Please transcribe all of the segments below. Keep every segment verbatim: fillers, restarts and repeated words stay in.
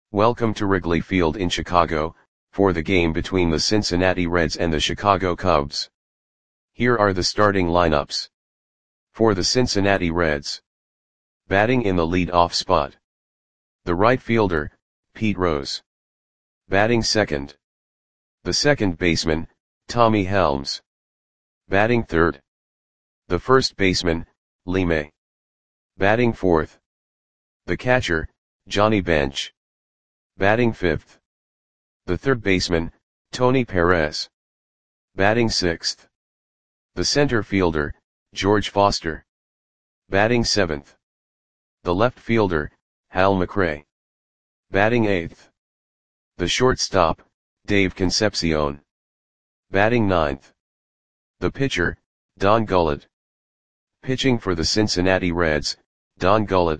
Welcome to Wrigley Field in Chicago, for the game between the Cincinnati Reds and the Chicago Cubs. Here are the starting lineups. For the Cincinnati Reds. Batting in the lead-off spot. The right fielder, Pete Rose. Batting second. The second baseman, Tommy Helms. Batting third. The first baseman, Lee May. Batting fourth. The catcher, Johnny Bench. Batting fifth. The third baseman, Tony Perez. Batting sixth. The center fielder, George Foster. Batting seventh. The left fielder, Hal McRae. Batting eighth. The shortstop, Dave Concepcion. Batting ninth. The pitcher, Don Gullett. Pitching for the Cincinnati Reds, Don Gullett.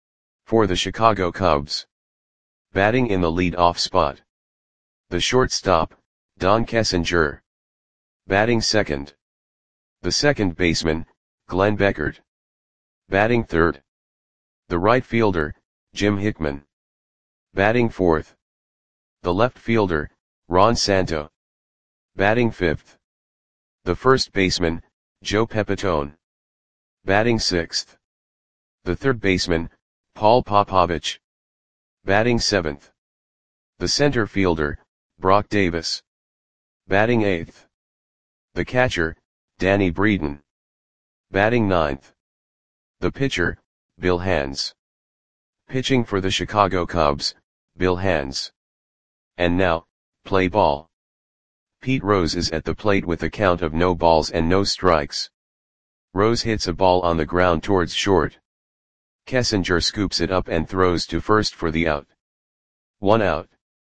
For the Chicago Cubs. Batting in the lead-off spot. The shortstop, Don Kessinger. Batting second. The second baseman, Glenn Beckert. Batting third. The right fielder, Jim Hickman. Batting fourth. The left fielder, Ron Santo. Batting fifth. The first baseman, Joe Pepitone. Batting sixth. The third baseman, Paul Popovich. Batting seventh. The center fielder, Brock Davis. Batting eighth. The catcher, Danny Breeden. Batting ninth. The pitcher, Bill Hands. Pitching for the Chicago Cubs, Bill Hands. And now, play ball. Pete Rose is at the plate with a count of no balls and no strikes. Rose hits a ball on the ground towards short. Kessinger scoops it up and throws to first for the out. One out.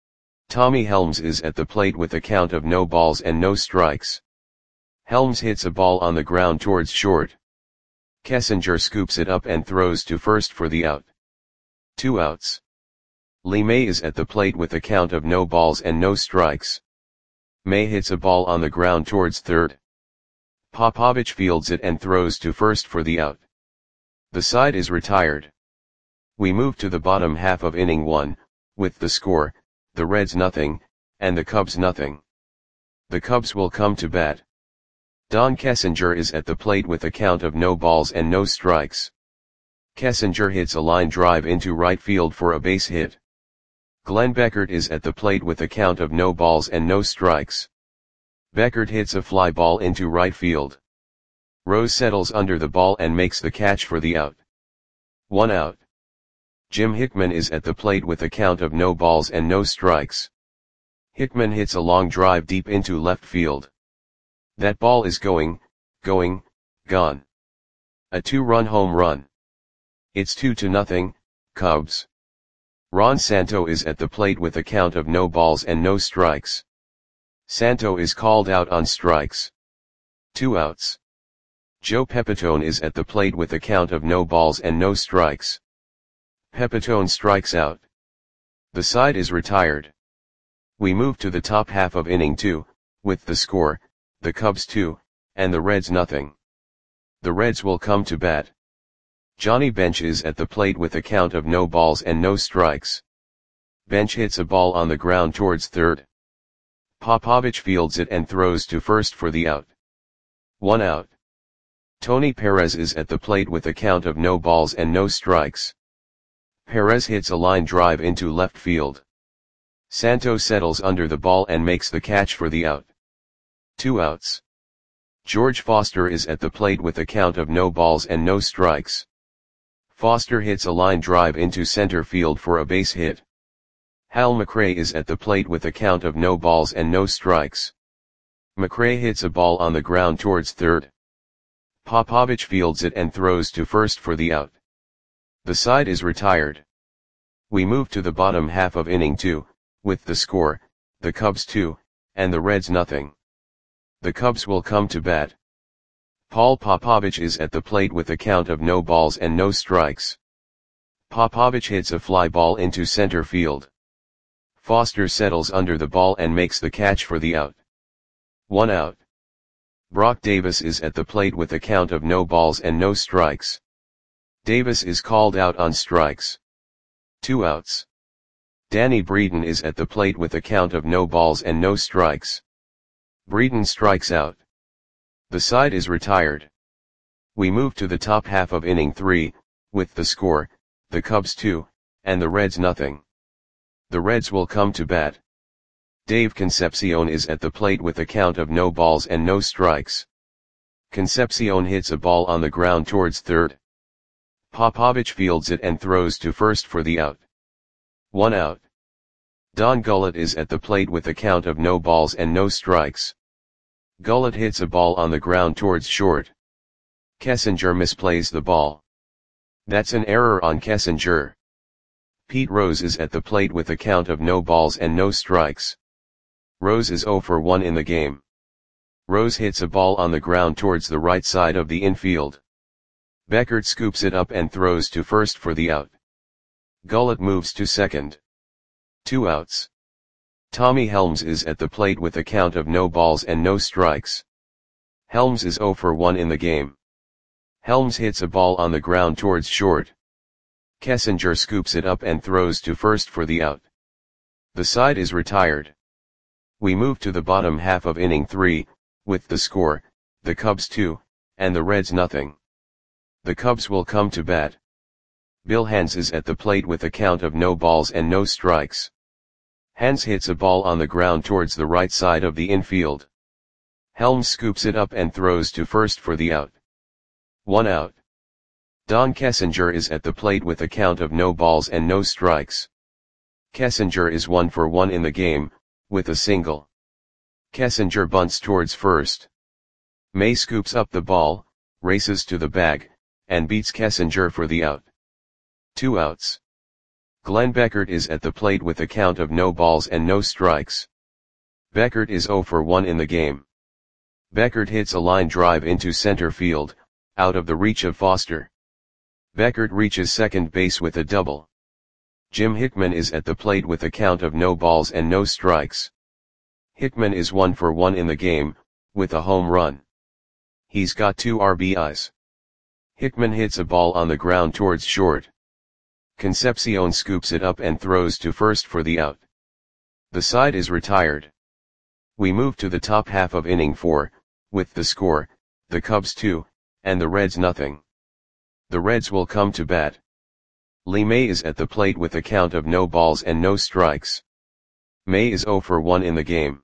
Tommy Helms is at the plate with a count of no balls and no strikes. Helms hits a ball on the ground towards short. Kessinger scoops it up and throws to first for the out. Two outs. Lee May is at the plate with a count of no balls and no strikes. May hits a ball on the ground towards third. Popovich fields it and throws to first for the out. The side is retired. We move to the bottom half of inning one, with the score, the Reds nothing, and the Cubs nothing. The Cubs will come to bat. Don Kessinger is at the plate with a count of no balls and no strikes. Kessinger hits a line drive into right field for a base hit. Glenn Beckert is at the plate with a count of no balls and no strikes. Beckert hits a fly ball into right field. Rose settles under the ball and makes the catch for the out. One out. Jim Hickman is at the plate with a count of no balls and no strikes. Hickman hits a long drive deep into left field. That ball is going, going, gone. A two-run home run. It's two to nothing, Cubs. Ron Santo is at the plate with a count of no balls and no strikes. Santo is called out on strikes. Two outs. Joe Pepitone is at the plate with a count of no balls and no strikes. Pepitone strikes out. The side is retired. We move to the top half of inning two, with the score, the Cubs two, and the Reds nothing. The Reds will come to bat. Johnny Bench is at the plate with a count of no balls and no strikes. Bench hits a ball on the ground towards third. Popovich fields it and throws to first for the out. One out. Tony Perez is at the plate with a count of no balls and no strikes. Perez hits a line drive into left field. Santo settles under the ball and makes the catch for the out. Two outs. George Foster is at the plate with a count of no balls and no strikes. Foster hits a line drive into center field for a base hit. Hal McRae is at the plate with a count of no balls and no strikes. McRae hits a ball on the ground towards third. Popovich fields it and throws to first for the out. The side is retired. We move to the bottom half of inning two, with the score, the Cubs two, and the Reds nothing. The Cubs will come to bat. Paul Popovich is at the plate with a count of no balls and no strikes. Popovich hits a fly ball into center field. Foster settles under the ball and makes the catch for the out. One out. Brock Davis is at the plate with a count of no balls and no strikes. Davis is called out on strikes. Two outs. Danny Breeden is at the plate with a count of no balls and no strikes. Breeden strikes out. The side is retired. We move to the top half of inning three, with the score, the Cubs two, and the Reds nothing. The Reds will come to bat. Dave Concepcion is at the plate with a count of no balls and no strikes. Concepcion hits a ball on the ground towards third. Popovich fields it and throws to first for the out. One out. Don Gullett is at the plate with a count of no balls and no strikes. Gullett hits a ball on the ground towards short. Kessinger misplays the ball. That's an error on Kessinger. Pete Rose is at the plate with a count of no balls and no strikes. Rose is oh for one in the game. Rose hits a ball on the ground towards the right side of the infield. Beckert scoops it up and throws to first for the out. Gullett moves to second. Two outs. Tommy Helms is at the plate with a count of no balls and no strikes. Helms is oh for one in the game. Helms hits a ball on the ground towards short. Kessinger scoops it up and throws to first for the out. The side is retired. We move to the bottom half of inning three, with the score, the Cubs two, and the Reds nothing. The Cubs will come to bat. Bill Hands is at the plate with a count of no balls and no strikes. Hands hits a ball on the ground towards the right side of the infield. Helms scoops it up and throws to first for the out. One out. Don Kessinger is at the plate with a count of no balls and no strikes. Kessinger is one for one in the game, with a single. Kessinger bunts towards first. May scoops up the ball, races to the bag, and beats Kessinger for the out. Two outs. Glenn Beckert is at the plate with a count of no balls and no strikes. Beckert is oh for one in the game. Beckert hits a line drive into center field, out of the reach of Foster. Beckert reaches second base with a double. Jim Hickman is at the plate with a count of no balls and no strikes. Hickman is one for one in the game, with a home run. He's got two R B Is. Hickman hits a ball on the ground towards short. Concepcion scoops it up and throws to first for the out. The side is retired. We move to the top half of inning four, with the score, the Cubs two, and the Reds nothing. The Reds will come to bat. Lee May is at the plate with a count of no balls and no strikes. May is oh for one in the game.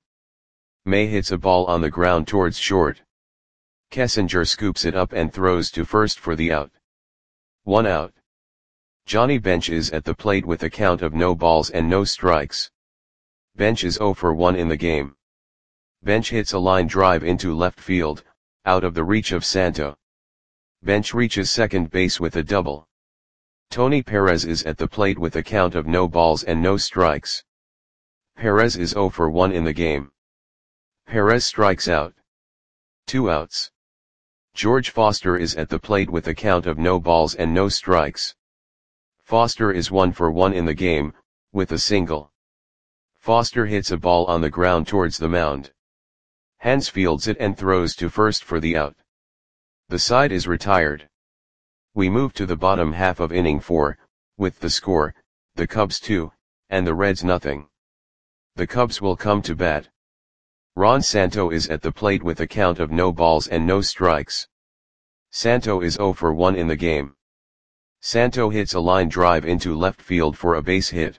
May hits a ball on the ground towards short. Kessinger scoops it up and throws to first for the out. One out. Johnny Bench is at the plate with a count of no balls and no strikes. Bench is oh for one in the game. Bench hits a line drive into left field, out of the reach of Santo. Bench reaches second base with a double. Tony Perez is at the plate with a count of no balls and no strikes. Perez is oh for one in the game. Perez strikes out. Two outs. George Foster is at the plate with a count of no balls and no strikes. Foster is one for one in the game, with a single. Foster hits a ball on the ground towards the mound. Hands fields it and throws to first for the out. The side is retired. We move to the bottom half of inning four, with the score, the Cubs two, and the Reds nothing. The Cubs will come to bat. Ron Santo is at the plate with a count of no balls and no strikes. Santo is oh for one in the game. Santo hits a line drive into left field for a base hit.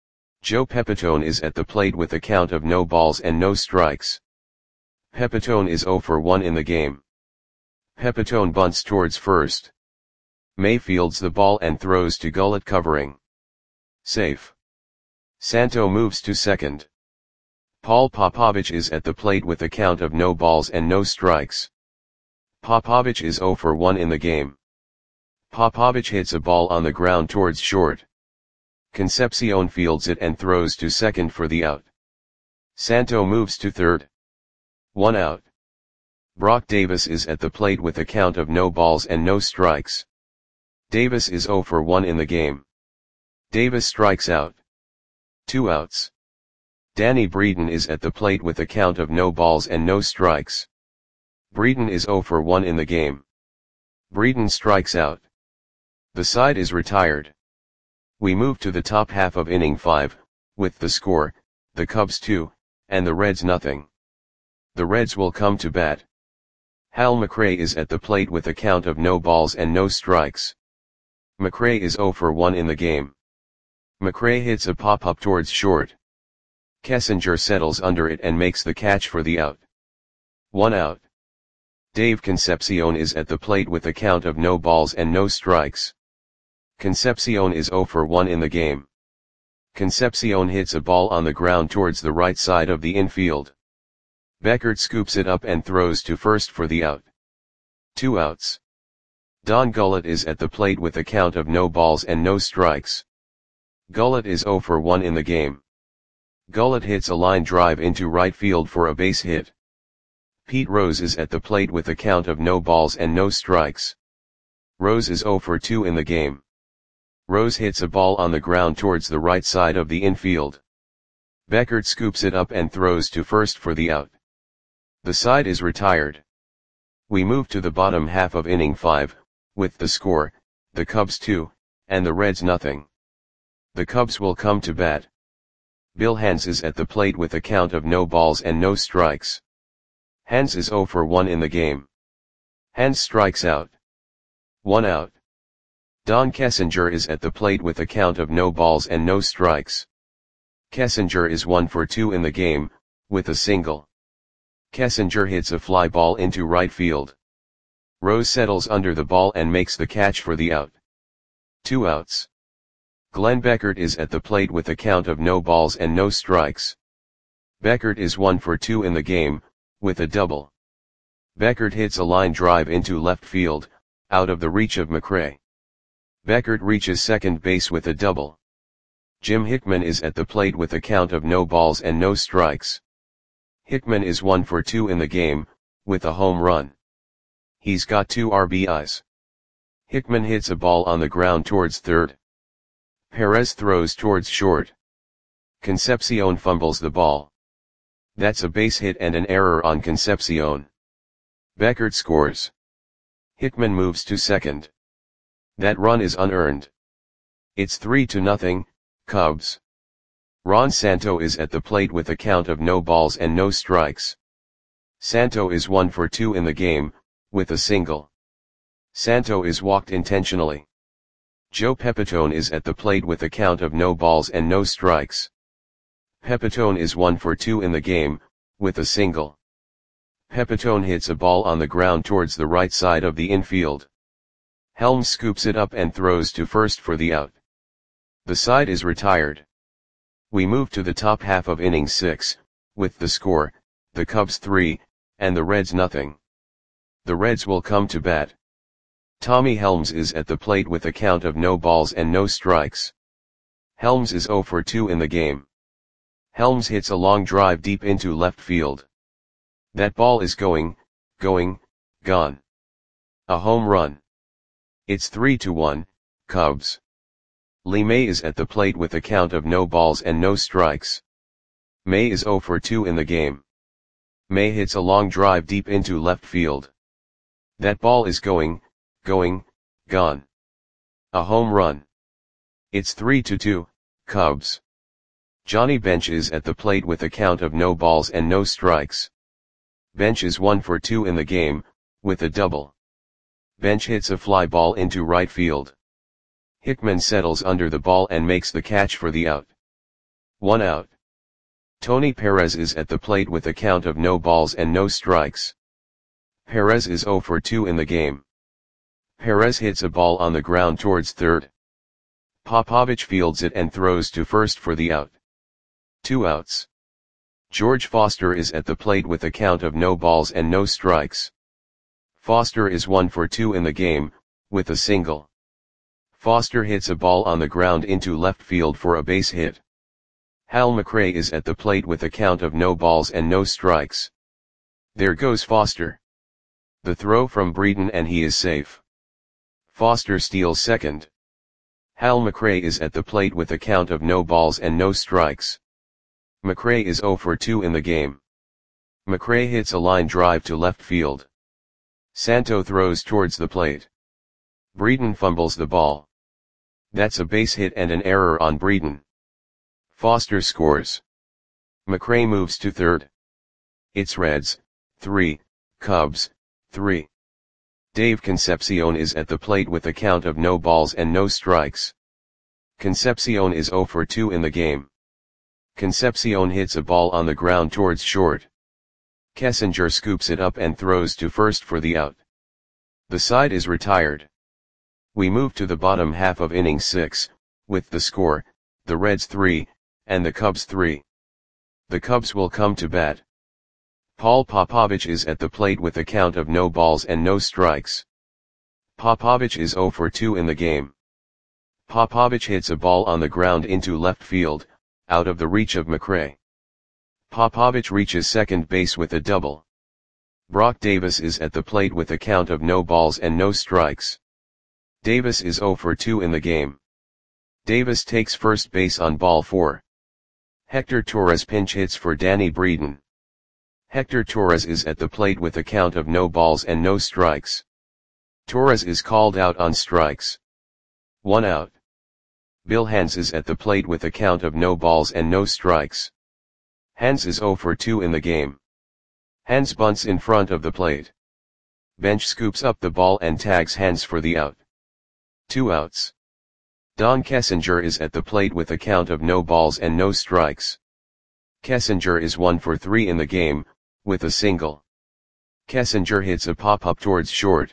Joe Pepitone is at the plate with a count of no balls and no strikes. Pepitone is oh for one in the game. Pepitone bunts towards first. May fields the ball and throws to Gullett covering. Safe. Santo moves to second. Paul Popovich is at the plate with a count of no balls and no strikes. Popovich is oh for one in the game. Popovich hits a ball on the ground towards short. Concepcion fields it and throws to second for the out. Santo moves to third. One out. Brock Davis is at the plate with a count of no balls and no strikes. Davis is oh for one in the game. Davis strikes out. Two outs. Danny Breeden is at the plate with a count of no balls and no strikes. Breeden is oh for one in the game. Breeden strikes out. The side is retired. We move to the top half of inning five, with the score, the Cubs two, and the Reds nothing. The Reds will come to bat. Hal McRae is at the plate with a count of no balls and no strikes. McRae is oh for one in the game. McRae hits a pop-up towards short. Kessinger settles under it and makes the catch for the out. One out. Dave Concepcion is at the plate with a count of no balls and no strikes. Concepcion is oh for one in the game. Concepcion hits a ball on the ground towards the right side of the infield. Beckert scoops it up and throws to first for the out. Two outs. Don Gullett is at the plate with a count of no balls and no strikes. Gullett is oh for one in the game. Gullett hits a line drive into right field for a base hit. Pete Rose is at the plate with a count of no balls and no strikes. Rose is oh for two in the game. Rose hits a ball on the ground towards the right side of the infield. Beckert scoops it up and throws to first for the out. The side is retired. We move to the bottom half of inning five, with the score, the Cubs two, and the Reds nothing. The Cubs will come to bat. Bill Hands is at the plate with a count of no balls and no strikes. Hands is oh for one in the game. Hands strikes out. One out. Don Kessinger is at the plate with a count of no balls and no strikes. Kessinger is one for two in the game, with a single. Kessinger hits a fly ball into right field. Rose settles under the ball and makes the catch for the out. Two outs. Glenn Beckert is at the plate with a count of no balls and no strikes. Beckert is one for two in the game, with a double. Beckert hits a line drive into left field, out of the reach of McRae. Beckert reaches second base with a double. Jim Hickman is at the plate with a count of no balls and no strikes. Hickman is one for two in the game, with a home run. He's got two R B Is. Hickman hits a ball on the ground towards third. Perez throws towards short. Concepcion fumbles the ball. That's a base hit and an error on Concepcion. Beckert scores. Hickman moves to second. That run is unearned. It's three to nothing, Cubs. Ron Santo is at the plate with a count of no balls and no strikes. Santo is one for two in the game, with a single. Santo is walked intentionally. Joe Pepitone is at the plate with a count of no balls and no strikes. Pepitone is one for two in the game, with a single. Pepitone hits a ball on the ground towards the right side of the infield. Helms scoops it up and throws to first for the out. The side is retired. We move to the top half of inning six, with the score, the Cubs three, and the Reds nothing. The Reds will come to bat. Tommy Helms is at the plate with a count of no balls and no strikes. Helms is oh for two in the game. Helms hits a long drive deep into left field. That ball is going, going, gone. A home run. It's three to one, Cubs. Lee May is at the plate with a count of no balls and no strikes. May is oh for two in the game. May hits a long drive deep into left field. That ball is going, going, gone. A home run. It's three to two, Cubs. Johnny Bench is at the plate with a count of no balls and no strikes. Bench is one for two in the game, with a double. Bench hits a fly ball into right field. Hickman settles under the ball and makes the catch for the out. One out. Tony Perez is at the plate with a count of no balls and no strikes. Perez is oh for two in the game. Perez hits a ball on the ground towards third. Popovich fields it and throws to first for the out. Two outs. George Foster is at the plate with a count of no balls and no strikes. Foster is one for two in the game, with a single. Foster hits a ball on the ground into left field for a base hit. Hal McRae is at the plate with a count of no balls and no strikes. There goes Foster. The throw from Breeden and he is safe. Foster steals second. Hal McRae is at the plate with a count of no balls and no strikes. McRae is oh for two in the game. McRae hits a line drive to left field. Santo throws towards the plate. Breeden fumbles the ball. That's a base hit and an error on Breeden. Foster scores. McRae moves to third. It's Reds, three, Cubs, three. Dave Concepcion is at the plate with a count of no balls and no strikes. Concepcion is zero for two in the game. Concepcion hits a ball on the ground towards short. Kessinger scoops it up and throws to first for the out. The side is retired. We move to the bottom half of inning six, with the score, the Reds three, and the Cubs three. The Cubs will come to bat. Paul Popovich is at the plate with a count of no balls and no strikes. Popovich is zero for two in the game. Popovich hits a ball on the ground into left field, out of the reach of McRae. Popovich reaches second base with a double. Brock Davis is at the plate with a count of no balls and no strikes. Davis is zero for two in the game. Davis takes first base on ball four. Hector Torres pinch hits for Danny Breeden. Hector Torres is at the plate with a count of no balls and no strikes. Torres is called out on strikes. One out. Bill Hands is at the plate with a count of no balls and no strikes. Hands is zero for two in the game. Hands bunts in front of the plate. Bench scoops up the ball and tags Hands for the out. Two outs. Don Kessinger is at the plate with a count of no balls and no strikes. Kessinger is one for three in the game, with a single. Kessinger hits a pop-up towards short.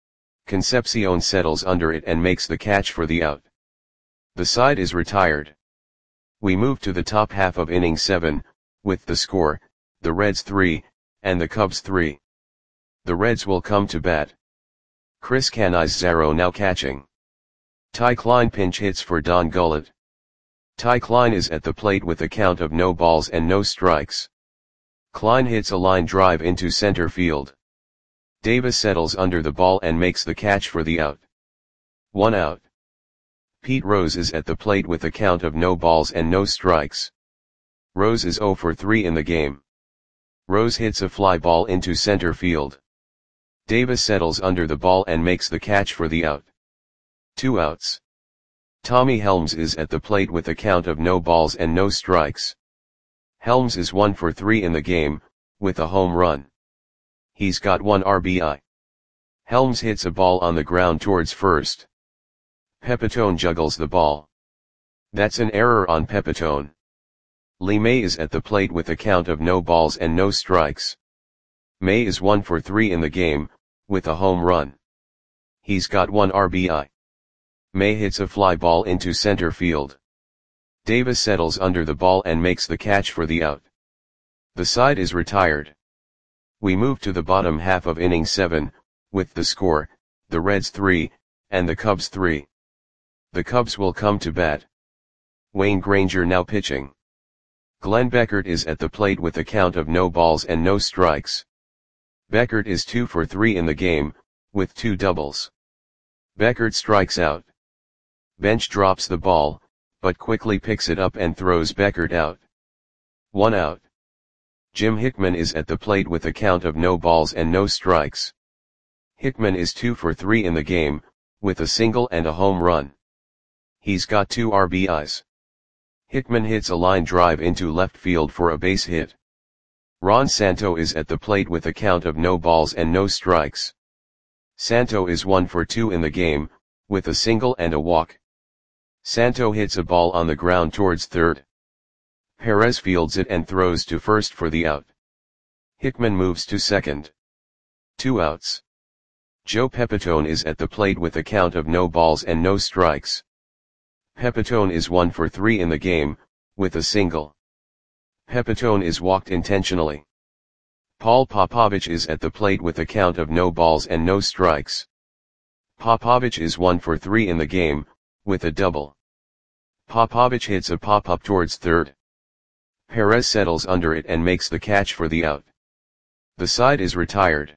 Concepcion settles under it and makes the catch for the out. The side is retired. We move to the top half of inning seven, with the score, the Reds three, and the Cubs three. The Reds will come to bat. Chris Canizaro now catching. Ty Klein pinch hits for Don Gullett. Ty Klein is at the plate with a count of no balls and no strikes. Klein hits a line drive into center field. Davis settles under the ball and makes the catch for the out. One out. Pete Rose is at the plate with a count of no balls and no strikes. Rose is zero for three in the game. Rose hits a fly ball into center field. Davis settles under the ball and makes the catch for the out. Two outs. Tommy Helms is at the plate with a count of no balls and no strikes. Helms is one for three in the game, with a home run. He's got one R B I. Helms hits a ball on the ground towards first. Pepitone juggles the ball. That's an error on Pepitone. Lee May is at the plate with a count of no balls and no strikes. May is one for three in the game, with a home run. He's got one R B I. May hits a fly ball into center field. Davis settles under the ball and makes the catch for the out. The side is retired. We move to the bottom half of inning seven, with the score, the Reds three, and the Cubs three. The Cubs will come to bat. Wayne Granger now pitching. Glenn Beckert is at the plate with a count of no balls and no strikes. Beckert is two for three in the game, with two doubles. Beckert strikes out. Bench drops the ball, but quickly picks it up and throws Beckert out. One out. Jim Hickman is at the plate with a count of no balls and no strikes. Hickman is two for three in the game, with a single and a home run. He's got two R B Is. Hickman hits a line drive into left field for a base hit. Ron Santo is at the plate with a count of no balls and no strikes. Santo is one for two in the game, with a single and a walk. Santo hits a ball on the ground towards third. Perez fields it and throws to first for the out. Hickman moves to second. Two outs. Joe Pepitone is at the plate with a count of no balls and no strikes. Pepitone is one for three in the game, with a single. Pepitone is walked intentionally. Paul Popovich is at the plate with a count of no balls and no strikes. Popovich is one for three in the game, with a double. Popovich hits a pop-up towards third. Perez settles under it and makes the catch for the out. The side is retired.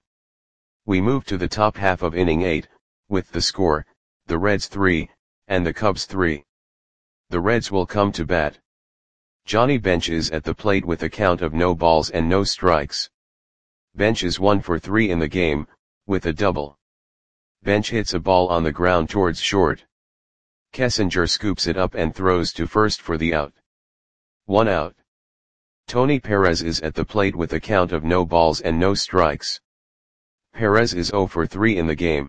We move to the top half of inning eight, with the score, the Reds three, and the Cubs three. The Reds will come to bat. Johnny Bench is at the plate with a count of no balls and no strikes. Bench is one for three in the game, with a double. Bench hits a ball on the ground towards short. Kessinger scoops it up and throws to first for the out. One out. Tony Perez is at the plate with a count of no balls and no strikes. Perez is zero for three in the game.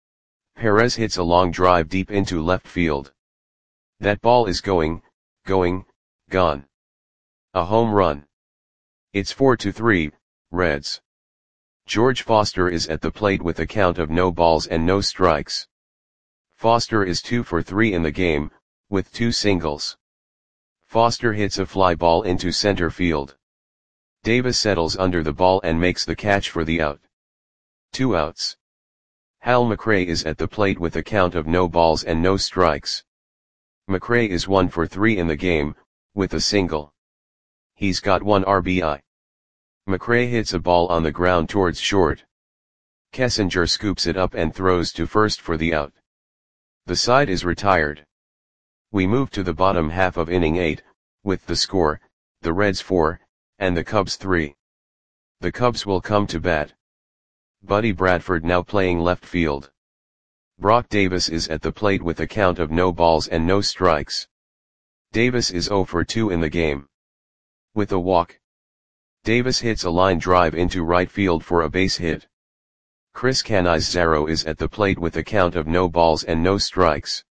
Perez hits a long drive deep into left field. That ball is going, going, gone. A home run. It's four to three, Reds. George Foster is at the plate with a count of no balls and no strikes. Foster is two for three in the game, with two singles. Foster hits a fly ball into center field. Davis settles under the ball and makes the catch for the out. Two outs. Hal McRae is at the plate with a count of no balls and no strikes. McRae is one for three in the game, with a single. He's got one R B I. McRae hits a ball on the ground towards short. Kessinger scoops it up and throws to first for the out. The side is retired. We move to the bottom half of inning eight, with the score, the Reds four, and the Cubs three. The Cubs will come to bat. Buddy Bradford now playing left field. Brock Davis is at the plate with a count of no balls and no strikes. Davis is zero for two in the game. With a walk. Davis hits a line drive into right field for a base hit. Chris Canizaro is at the plate with a count of no balls and no strikes.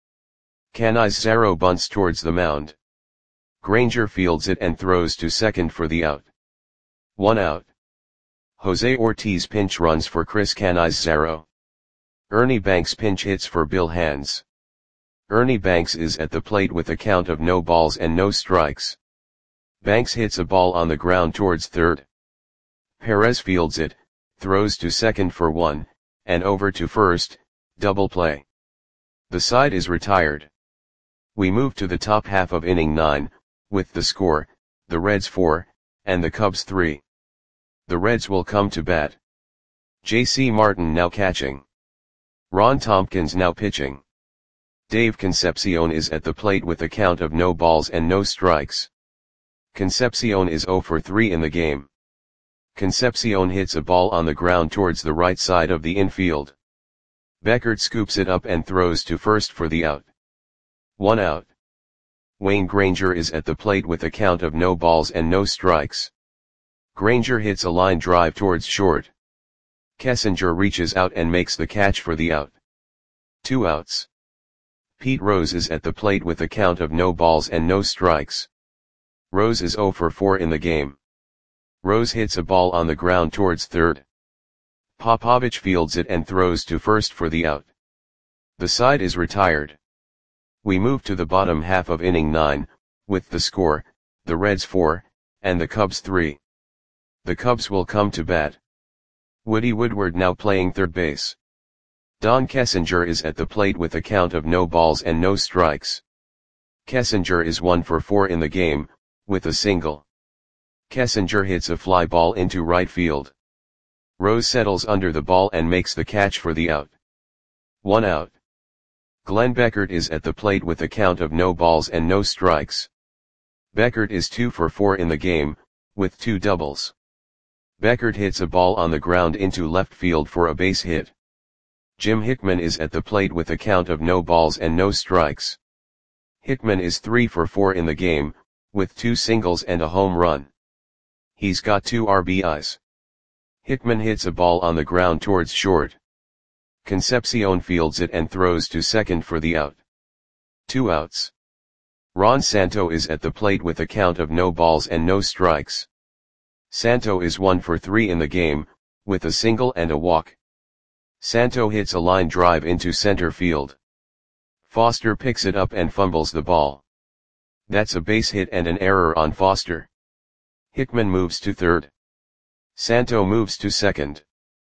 Canizaro bunts towards the mound. Granger fields it and throws to second for the out. One out. Jose Ortiz pinch runs for Chris Canizaro. Ernie Banks pinch hits for Bill Hands. Ernie Banks is at the plate with a count of no balls and no strikes. Banks hits a ball on the ground towards third. Perez fields it, throws to second for one, and over to first, double play. The side is retired. We move to the top half of inning nine, with the score, the Reds four, and the Cubs three. The Reds will come to bat. J C Martin now catching. Ron Tompkins now pitching. Dave Concepcion is at the plate with a count of no balls and no strikes. Concepcion is zero for three in the game. Concepcion hits a ball on the ground towards the right side of the infield. Beckert scoops it up and throws to first for the out. One out. Wayne Granger is at the plate with a count of no balls and no strikes. Granger hits a line drive towards short. Kessinger reaches out and makes the catch for the out. Two outs. Pete Rose is at the plate with a count of no balls and no strikes. Rose is zero for four in the game. Rose hits a ball on the ground towards third. Popovich fields it and throws to first for the out. The side is retired. We move to the bottom half of inning nine, with the score, the Reds four, and the Cubs three. The Cubs will come to bat. Woody Woodward now playing third base. Don Kessinger is at the plate with a count of no balls and no strikes. Kessinger is one for four in the game, with a single. Kessinger hits a fly ball into right field. Rose settles under the ball and makes the catch for the out. One out. Glenn Beckert is at the plate with a count of no balls and no strikes. Beckert is two for four in the game, with two doubles. Beckert hits a ball on the ground into left field for a base hit. Jim Hickman is at the plate with a count of no balls and no strikes. Hickman is three for four in the game, with two singles and a home run. He's got two R B Is. Hickman hits a ball on the ground towards short. Concepcion fields it and throws to second for the out. Two outs. Ron Santo is at the plate with a count of no balls and no strikes. Santo is one for three in the game, with a single and a walk. Santo hits a line drive into center field. Foster picks it up and fumbles the ball. That's a base hit and an error on Foster. Hickman moves to third. Santo moves to second.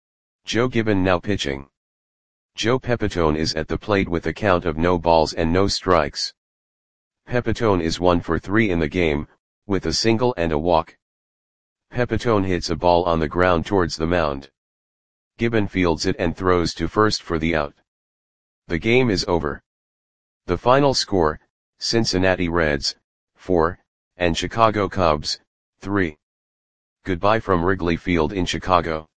Joe Gibbon now pitching. Joe Pepitone is at the plate with a count of no balls and no strikes. Pepitone is one for three in the game, with a single and a walk. Pepitone hits a ball on the ground towards the mound. Gibbon fields it and throws to first for the out. The game is over. The final score, Cincinnati Reds, four, and Chicago Cubs, three. Goodbye from Wrigley Field in Chicago.